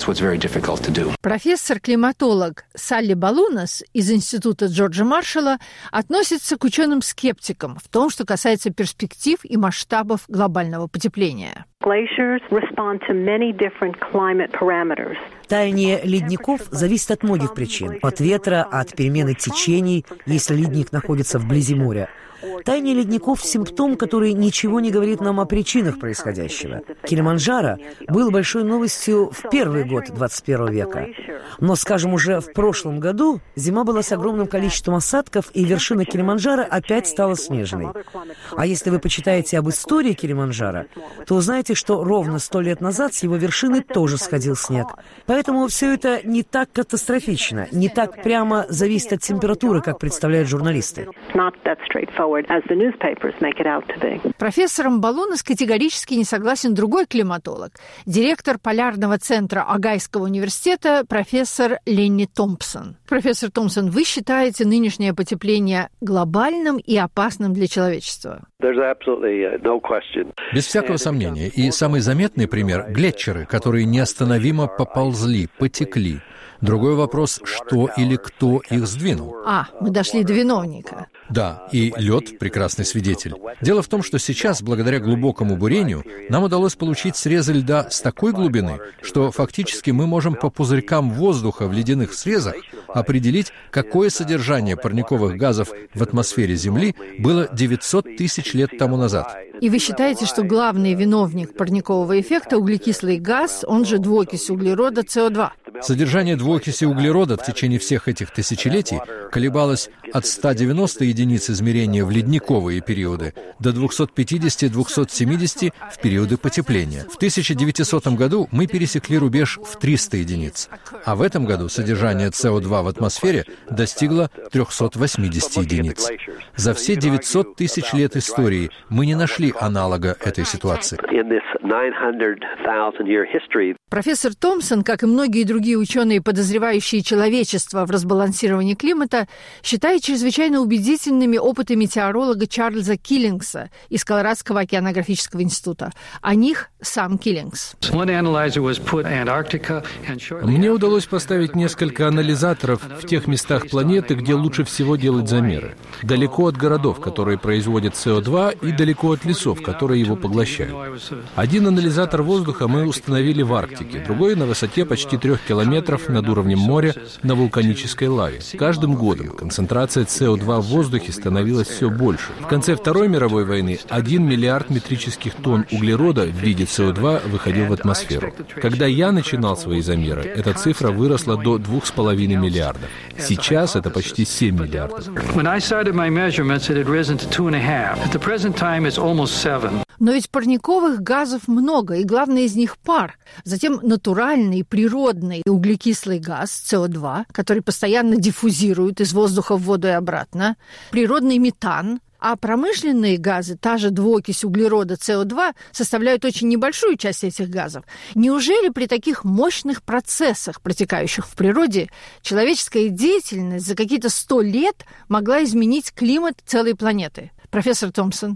Профессор-климатолог Салли Балунас из Института Джорджа Маршалла относится к ученым-скептикам в том, что касается перспектив и масштабов глобального потепления. Таяние ледников зависит от многих причин. От ветра, от перемены течений, если ледник находится вблизи моря. Таяние ледников – симптом, который ничего не говорит нам о причинах происходящего. Килиманджаро был большой новостью в первый год двадцать первого века. Но, скажем, уже в прошлом году зима была с огромным количеством осадков, и вершина Килиманджаро опять стала снежной. А если вы почитаете об истории Килиманджаро, то узнаете, что ровно сто лет назад с его вершины тоже сходил снег. Поэтому все это не так катастрофично, не так прямо зависит от температуры, как представляют журналисты. Профессором Балунас категорически не согласен другой климатолог, директор Полярного центра Огайского университета профессор Ленни Томпсон. Профессор Томпсон, вы считаете нынешнее потепление глобальным и опасным для человечества? Без всякого сомнения. И самый заметный пример – глетчеры, которые неостановимо поползли, потекли. Другой вопрос, что или кто их сдвинул. А, мы дошли до виновника. Да, и лед – прекрасный свидетель. Дело в том, что сейчас, благодаря глубокому бурению, нам удалось получить срезы льда с такой глубины, что фактически мы можем по пузырькам воздуха в ледяных срезах определить, какое содержание парниковых газов в атмосфере Земли было девятьсот тысяч лет тому назад. И вы считаете, что главный виновник парникового эффекта – углекислый газ, он же двуокись углерода С О два? Содержание двуокиси углерода в течение всех этих тысячелетий колебалось от ста девяноста единиц измерения в ледниковые периоды до двухсот пятидесяти — двухсот семидесяти в периоды потепления. В тысяча девятисотом году мы пересекли рубеж в триста единиц, а в этом году содержание С О два в атмосфере достигло трехсот восьмидесяти единиц. За все девятьсот тысяч лет истории мы не нашли аналога этой ситуации. Профессор Томпсон, как и многие другие ученые, подозревающие человечество в разбалансировании климата, считает чрезвычайно убедительными опыты метеоролога Чарльза Киллингса из Колорадского океанографического института. О них сам Киллингс. Мне удалось поставить несколько анализаторов в тех местах планеты, где лучше всего делать замеры. Далеко от городов, которые производят С О два, и далеко от лесов, которые его поглощают. Один анализатор воздуха мы установили в Арктике. Арктике, другой на высоте почти трех километров над уровнем моря на вулканической лаве. Каждым годом концентрация С О два в воздухе становилась все больше. В конце Второй мировой войны один миллиард метрических тонн углерода в виде С О два выходил в атмосферу. Когда я начинал свои замеры, эта цифра выросла до двух с половиной миллиардов. Сейчас это почти семь миллиардов. Но ведь парниковых газов много, и главное из них пар. Затем натуральный, природный углекислый газ С О два, который постоянно диффузирует из воздуха в воду и обратно, природный метан, а промышленные газы, та же двуокись углерода С О два, составляют очень небольшую часть этих газов. Неужели при таких мощных процессах, протекающих в природе, человеческая деятельность за какие-то сто лет могла изменить климат целой планеты? Профессор Томпсон.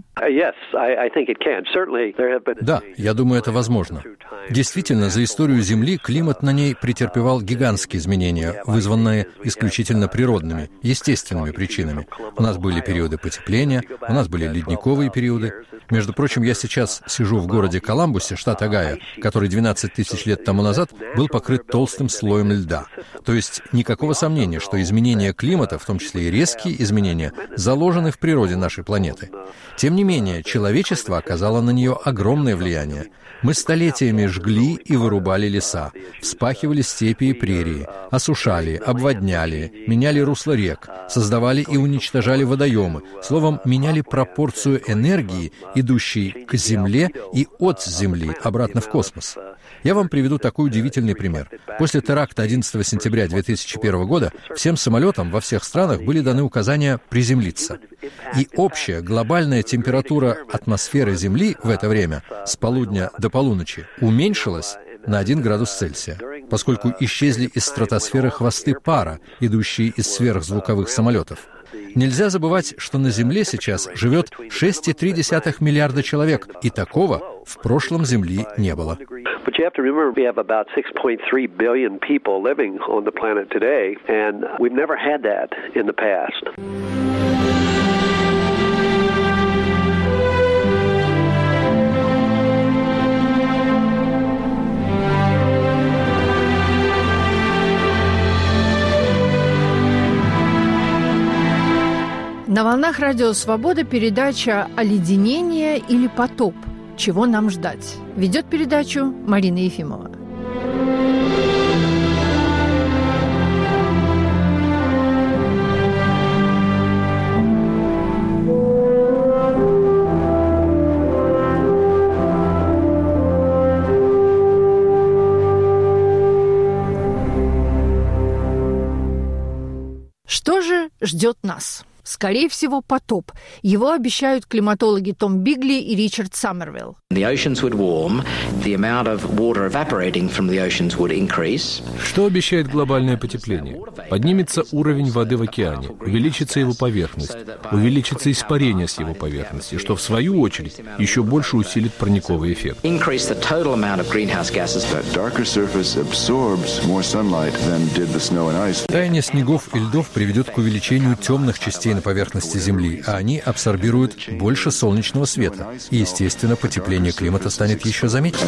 Да, я думаю, это возможно. Действительно, за историю Земли климат на ней претерпевал гигантские изменения, вызванные исключительно природными, естественными причинами. У нас были периоды потепления, у нас были ледниковые периоды. Между прочим, я сейчас сижу в городе Коламбусе, штат Огайо, который двенадцать тысяч лет тому назад был покрыт толстым слоем льда. То есть никакого сомнения, что изменения климата, в том числе и резкие изменения, заложены в природе нашей планеты. Тем не менее, человечество оказало на нее огромное влияние. Мы столетиями жгли и вырубали леса, вспахивали степи и прерии, осушали, обводняли, меняли русло рек, создавали и уничтожали водоемы, словом, меняли пропорцию энергии, идущей к Земле и от Земли обратно в космос. Я вам приведу такой удивительный пример. После теракта одиннадцатого сентября две тысячи первого года всем самолетам во всех странах были даны указания приземлиться. И общая глобальная температура атмосферы Земли в это время с полудня до полуночи уменьшилась на один градус Цельсия, поскольку исчезли из стратосферы хвосты пара, идущие из сверхзвуковых самолетов. Нельзя забывать, что на Земле сейчас живет шесть целых три десятых миллиарда человек, и такого в прошлом Земли не было. But you have to remember we have about six point three billion people living on the planet today, and we've never had that in the past. На волнах Радио Свобода передача «Оледенение или потоп? Чего нам ждать?» Ведет передачу Марина Ефимова. Что же ждет нас? Скорее всего, потоп. Его обещают климатологи Том Бигли и Ричард Саммервилл. Что обещает глобальное потепление? Поднимется уровень воды в океане, увеличится его поверхность, увеличится испарение с его поверхности, что в свою очередь еще больше усилит парниковый эффект. Таяние снегов и льдов приведет к увеличению темных частей на поверхности Земли, а они абсорбируют больше солнечного света. И, естественно, потепление климата станет еще заметнее.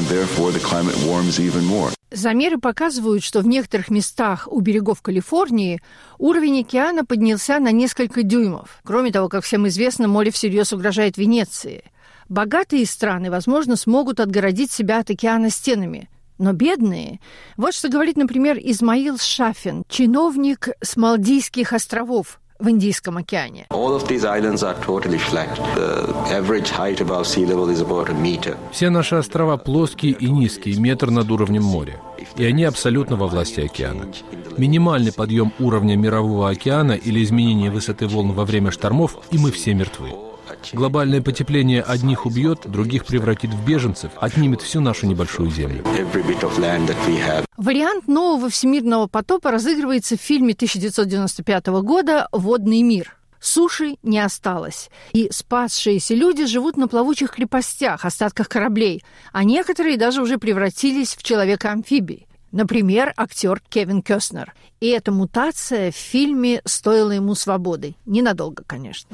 Замеры показывают, что в некоторых местах у берегов Калифорнии уровень океана поднялся на несколько дюймов. Кроме того, как всем известно, море всерьез угрожает Венеции. Богатые страны, возможно, смогут отгородить себя от океана стенами. Но бедные... Вот что говорит, например, Измаил Шафин, чиновник с Мальдивских островов в Индийском океане. Все наши острова плоские и низкие, метр над уровнем моря. И они абсолютно во власти океана. Минимальный подъем уровня мирового океана или изменение высоты волн во время штормов, и мы все мертвы. Глобальное потепление одних убьет, других превратит в беженцев, отнимет всю нашу небольшую землю. Вариант нового всемирного потопа разыгрывается в фильме тысяча девятьсот девяносто пятого года «Водный мир». Суши не осталось, и спасшиеся люди живут на плавучих крепостях, остатках кораблей, а некоторые даже уже превратились в человека-амфибий. Например, актер Кевин Костнер. И эта мутация в фильме стоила ему свободы. Ненадолго, конечно.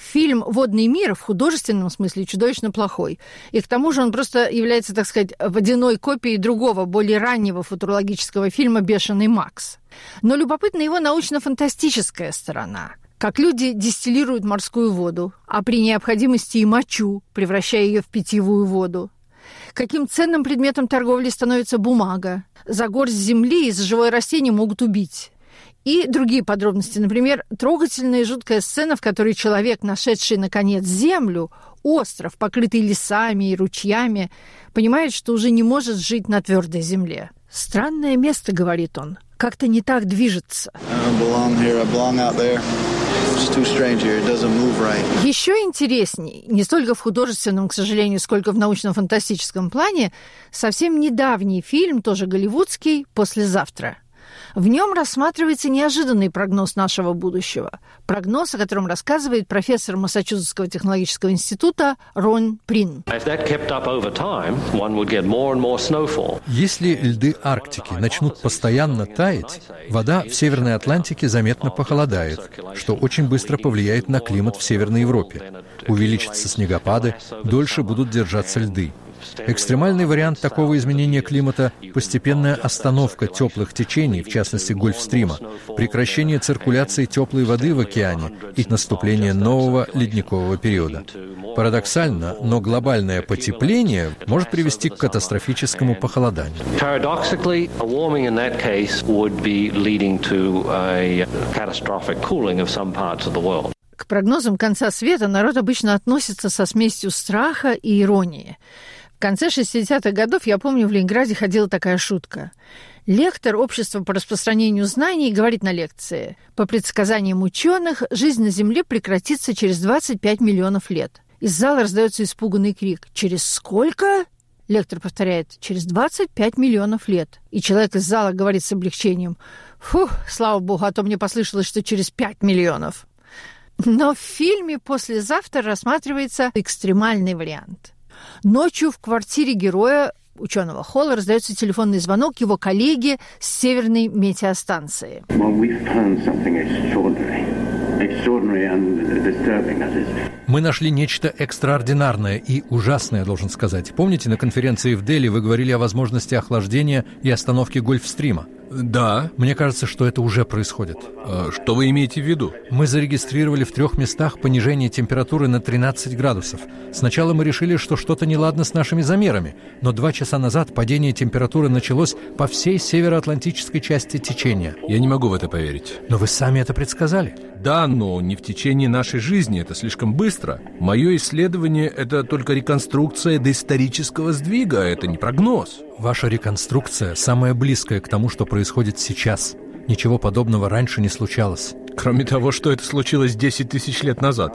Фильм «Водный мир» в художественном смысле чудовищно плохой. И к тому же он просто является, так сказать, водяной копией другого, более раннего футурологического фильма «Бешеный Макс». Но любопытна его научно-фантастическая сторона. Как люди дистиллируют морскую воду, а при необходимости и мочу, превращая ее в питьевую воду. Каким ценным предметом торговли становится бумага. За горсть земли и за живое растение могут убить. И другие подробности. Например, трогательная и жуткая сцена, в которой человек, нашедший, наконец, землю, остров, покрытый лесами и ручьями, понимает, что уже не может жить на твердой земле. «Странное место», — говорит он, — «как-то не так движется». Еще интересней, не столько в художественном, к сожалению, сколько в научно-фантастическом плане, совсем недавний фильм, тоже голливудский, «Послезавтра». В нем рассматривается неожиданный прогноз нашего будущего. Прогноз, о котором рассказывает профессор Массачусетского технологического института Рон Прин. Если льды Арктики начнут постоянно таять, вода в Северной Атлантике заметно похолодает, что очень быстро повлияет на климат в Северной Европе. Увеличатся снегопады, дольше будут держаться льды. Экстремальный вариант такого изменения климата – постепенная остановка теплых течений, в частности Гольфстрима, прекращение циркуляции теплой воды в океане и наступление нового ледникового периода. Парадоксально, но глобальное потепление может привести к катастрофическому похолоданию. К прогнозам конца света народ обычно относится со смесью страха и иронии. В конце шестидесятых годов, я помню, в Ленинграде ходила такая шутка. Лектор Общества по распространению знаний говорит на лекции: по предсказаниям ученых, жизнь на Земле прекратится через двадцать пять миллионов лет. Из зала раздается испуганный крик: «Через сколько?» Лектор повторяет: «Через двадцать пять миллионов лет». И человек из зала говорит с облегчением: «Фух, слава богу, а то мне послышалось, что через пять миллионов». Но в фильме «Послезавтра» рассматривается экстремальный вариант. Ночью в квартире героя, ученого Холла, раздается телефонный звонок его коллеги с северной метеостанции. Мы нашли нечто экстраординарное и ужасное, должен сказать. Помните, на конференции в Дели вы говорили о возможности охлаждения и остановки Гольфстрима? Да. Мне кажется, что это уже происходит. А что вы имеете в виду? Мы зарегистрировали в трех местах понижение температуры на тринадцать градусов. Сначала мы решили, что что-то неладно с нашими замерами, но два часа назад падение температуры началось по всей североатлантической части течения. Я не могу в это поверить. Но вы сами это предсказали. Да, но не в течение нашей жизни, это слишком быстро. Мое исследование – это только реконструкция доисторического сдвига, это не прогноз. Ваша реконструкция самая близкая к тому, что происходит сейчас. Ничего подобного раньше не случалось. Кроме того, что это случилось десять тысяч лет назад.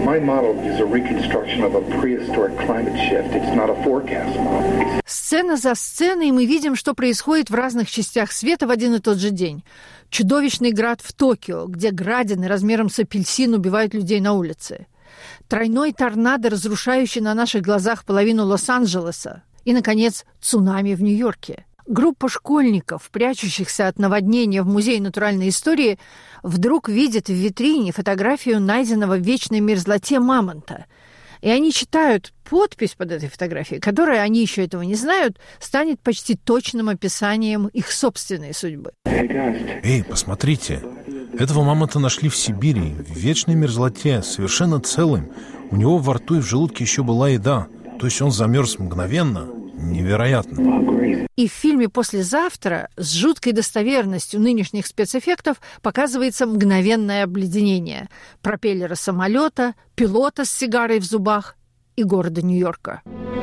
Сцена за сценой мы видим, что происходит в разных частях света в один и тот же день. Чудовищный град в Токио, где градины размером с апельсин убивают людей на улице. Тройной торнадо, разрушающий на наших глазах половину Лос-Анджелеса. И, наконец, цунами в Нью-Йорке. Группа школьников, прячущихся от наводнения в Музее натуральной истории, вдруг видит в витрине фотографию найденного в вечной мерзлоте мамонта. И они читают подпись под этой фотографией, которая, они еще этого не знают, станет почти точным описанием их собственной судьбы. Эй, посмотрите, этого мамонта нашли в Сибири, в вечной мерзлоте, совершенно целым. У него во рту и в желудке еще была еда, то есть он замерз мгновенно. Невероятно. И в фильме «Послезавтра» с жуткой достоверностью нынешних спецэффектов показывается мгновенное обледенение пропеллера самолета, пилота с сигарой в зубах и города Нью-Йорка.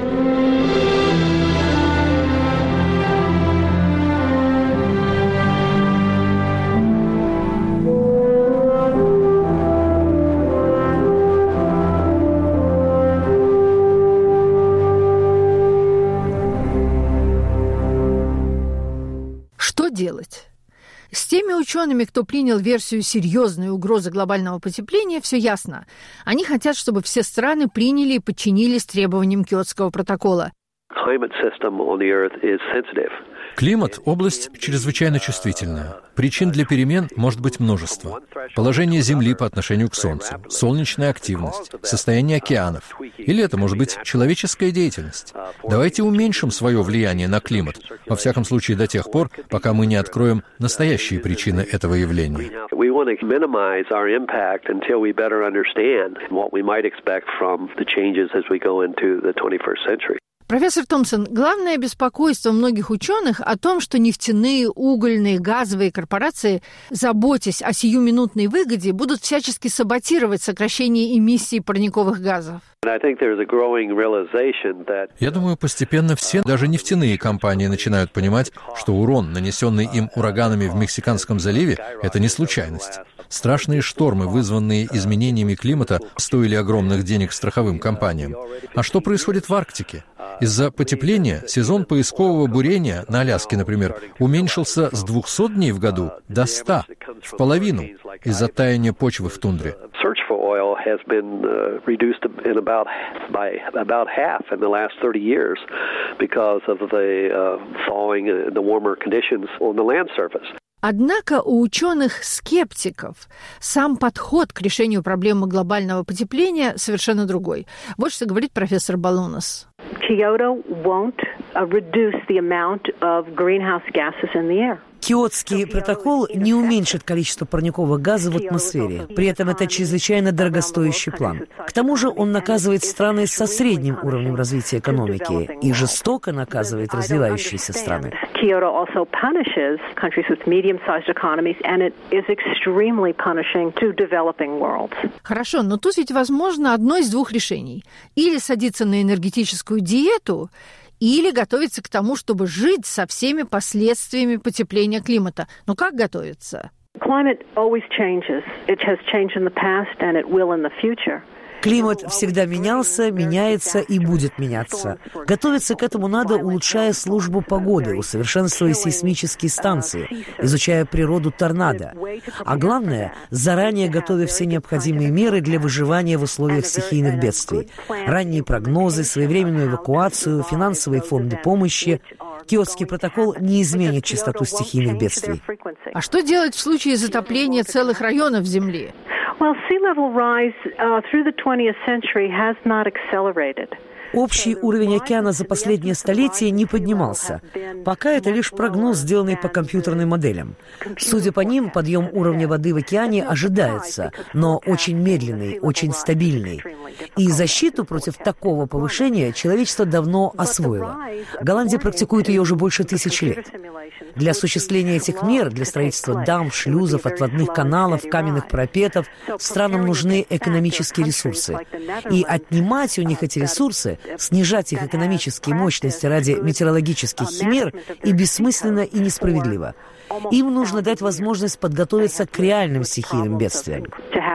Что делать? С теми учеными, кто принял версию серьезной угрозы глобального потепления, все ясно. Они хотят, чтобы все страны приняли и подчинились требованиям Киотского протокола. Климат – область чрезвычайно чувствительная. Причин для перемен может быть множество. Положение Земли по отношению к Солнцу, солнечная активность, состояние океанов. Или это может быть человеческая деятельность. Давайте уменьшим свое влияние на климат, во всяком случае до тех пор, пока мы не откроем настоящие причины этого явления. Профессор Томпсон, главное беспокойство многих ученых о том, что нефтяные, угольные, газовые корпорации, заботясь о сиюминутной выгоде, будут всячески саботировать сокращение эмиссий парниковых газов. Я думаю, постепенно все, даже нефтяные компании, начинают понимать, что урон, нанесенный им ураганами в Мексиканском заливе, это не случайность. Страшные штормы, вызванные изменениями климата, стоили огромных денег страховым компаниям. А что происходит в Арктике? Из-за потепления сезон поискового бурения на Аляске, например, уменьшился с двухсот дней в году до ста, в половину, из-за таяния почвы в тундре. Однако у ученых-скептиков сам подход к решению проблемы глобального потепления совершенно другой. Вот что говорит профессор Балунас. Kyoto won't uh, reduce the amount of greenhouse gases in the air. Киотский протокол не уменьшит количество парниковых газов в атмосфере. При этом это чрезвычайно дорогостоящий план. К тому же он наказывает страны со средним уровнем развития экономики и жестоко наказывает развивающиеся страны. Kyoto also punishes countries with medium-sized economies, and it is extremely punishing to developing worlds. Хорошо, но тут ведь возможно одно из двух решений. Или садиться на энергетическую диету, или готовиться к тому, чтобы жить со всеми последствиями потепления климата. Но как готовиться? Climate always changes. It has changed in the past, and it will in the future. Климат всегда менялся, меняется и будет меняться. Готовиться к этому надо, улучшая службу погоды, усовершенствуя сейсмические станции, изучая природу торнадо. А главное, заранее готовя все необходимые меры для выживания в условиях стихийных бедствий. Ранние прогнозы, своевременную эвакуацию, финансовые фонды помощи. Киотский протокол не изменит частоту стихийных бедствий. А что делать в случае затопления целых районов Земли? Well, sea level rise uh, through the twentieth century has not accelerated. Общий уровень океана за последнее столетие не поднимался. Пока это лишь прогноз, сделанный по компьютерным моделям. Судя по ним, подъем уровня воды в океане ожидается, но очень медленный, очень стабильный. И защиту против такого повышения человечество давно освоило. Голландия практикует ее уже больше тысячи лет. Для осуществления этих мер, для строительства дамб, шлюзов, отводных каналов, каменных парапетов, странам нужны экономические ресурсы. И отнимать у них эти ресурсы, снижать их экономические мощности ради метеорологических химер и бессмысленно и несправедливо. Им нужно дать возможность подготовиться к реальным стихийным бедствиям.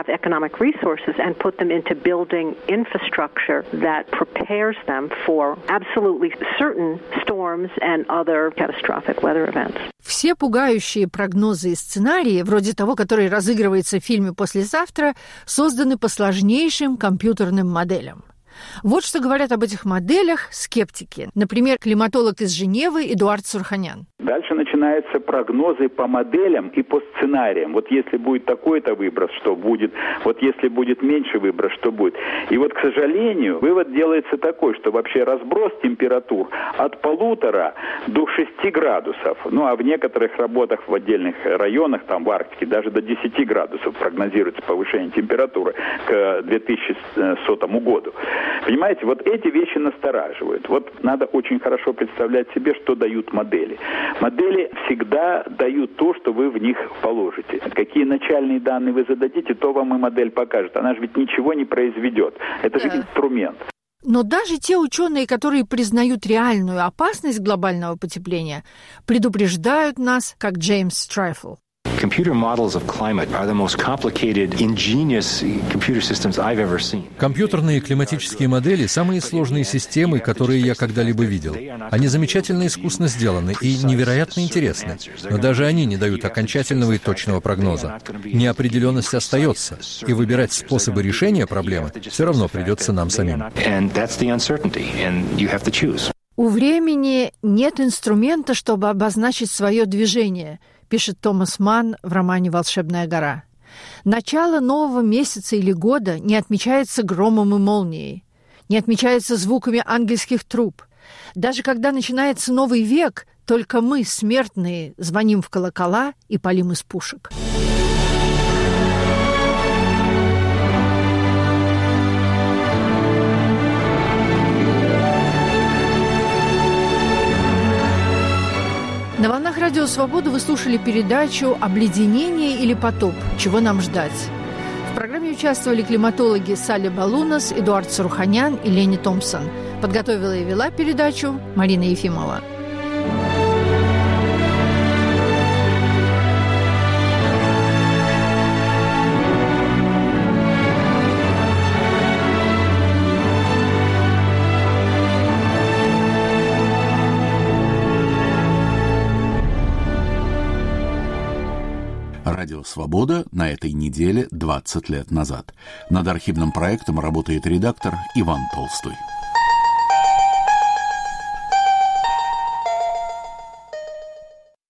Все пугающие прогнозы и сценарии, вроде того, который разыгрывается в фильме «Послезавтра», созданы по сложнейшим компьютерным моделям. Вот что говорят об этих моделях скептики. Например, климатолог из Женевы Эдуард Сурханян. Дальше начинаются прогнозы по моделям и по сценариям. Вот если будет такой-то выброс, что будет? Вот если будет меньше выброс, что будет? И вот, к сожалению, вывод делается такой, что вообще разброс температур от полутора до шести градусов. Ну, а в некоторых работах в отдельных районах, там в Арктике, даже до десяти градусов прогнозируется повышение температуры к две тысячи сотому году. Понимаете, вот эти вещи настораживают. Вот надо очень хорошо представлять себе, что дают модели. Модели всегда дают то, что вы в них положите. Какие начальные данные вы зададите, то вам и модель покажет. Она же ведь ничего не произведет. Это же инструмент. Но даже те ученые, которые признают реальную опасность глобального потепления, предупреждают нас, как Джеймс Страйфл. Computer models of climate are the most complicated, ingenious computer systems I've ever seen. Компьютерные климатические модели – самые сложные системы, которые я когда-либо видел. Они замечательно искусно сделаны и невероятно интересны, но даже они не дают окончательного и точного прогноза. Неопределенность остается, и выбирать способы решения проблемы все равно придется нам самим. «У времени нет инструмента, чтобы обозначить свое движение», пишет Томас Манн в романе «Волшебная гора». «Начало нового месяца или года не отмечается громом и молнией, не отмечается звуками ангельских труб. Даже когда начинается новый век, только мы, смертные, звоним в колокола и палим из пушек». На волнах Радио Свобода вы слушали передачу «Обледенение или потоп? Чего нам ждать?». В программе участвовали климатологи Салли Балунас, Эдуард Саруханян и Лени Томпсон. Подготовила и вела передачу Марина Ефимова. Радио «Свобода» на этой неделе двадцать лет назад. Над архивным проектом работает редактор Иван Толстой.